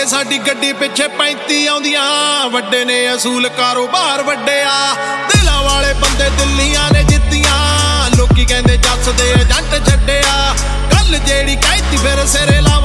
ਕੇ ਸਾਡੀ ਗੱਡੀ ਪਿੱਛੇ 35 ਆਉਂਦੀਆਂ ਵੱਡੇ ਨੇ ਅਸੂਲ ਕਾਰੋਬਾਰ ਵੱਡਿਆ ਦਿਲਾਂ ਵਾਲੇ ਬੰਦੇ ਦਿੱਲੀਆਂ ਨੇ ਜਿੱਤੀਆਂ ਲੋਕੀ ਕਹਿੰਦੇ ਜੱਸ ਦੇ ਏਜੰਟ ਛੱਡਿਆ ਗੱਲ ਜਿਹੜੀ ਕਹਿਤੀ ਫਿਰ ਸਿਰੇ ਲਾ